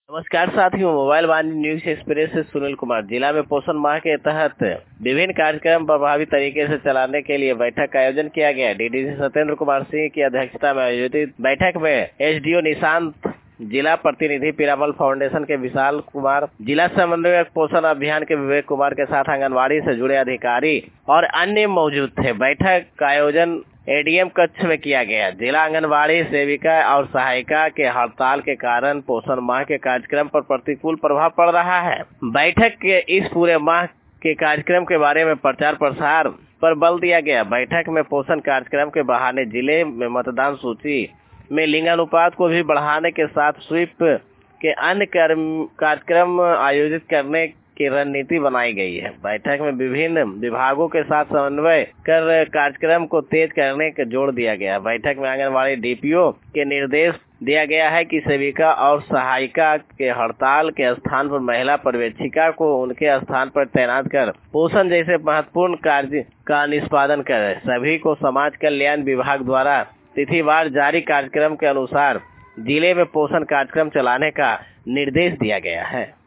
नमस्कार साथियों, मोबाइल वाणी news express से सुनील कुमार। जिला में पोषण माह के तहत विभिन्न कार्यक्रम प्रभावी तरीके से चलाने के लिए बैठक का आयोजन किया गया। डीडीसी सत्येंद्र कुमार सिंह की अध्यक्षता में आयोजित बैठक में एसडीओ निशांत, जिला प्रतिनिधि पीरामल फाउंडेशन के विशाल कुमार, जिला समन्वयक पोषण अभियान के विवेक कुमार के साथ आंगनबाड़ी से जुड़े अधिकारी और अन्य मौजूद थे। बैठक का आयोजन एडीएम कक्ष में किया गया। जिला आंगनबाड़ी सेविका और सहायिका के हड़ताल के कारण पोषण माह के कार्यक्रम पर प्रतिकूल प्रभाव पड़ रहा है। बैठक के इस पूरे माह के कार्यक्रम के बारे में प्रचार प्रसार पर बल दिया गया। बैठक में पोषण कार्यक्रम के बहाने जिले में मतदान सूची में लिंगानुपात को भी बढ़ाने के साथ स्वीप के अन्य कार्यक्रम आयोजित करने की रणनीति बनाई गई है। बैठक में विभिन्न विभागों के साथ समन्वय कर कार्यक्रम को तेज करने का जोर दिया गया। बैठक में आंगनबाड़ी डीपीओ के निर्देश दिया गया है कि सेविका और सहायिका के हड़ताल के स्थान पर महिला पर्यवेक्षिका को उनके स्थान पर तैनात कर पोषण जैसे महत्वपूर्ण कार्य का निष्पादन करे। सभी को समाज कल्याण विभाग द्वारा तिथिवार जारी कार्यक्रम के अनुसार जिले में पोषण कार्यक्रम चलाने का निर्देश दिया गया है।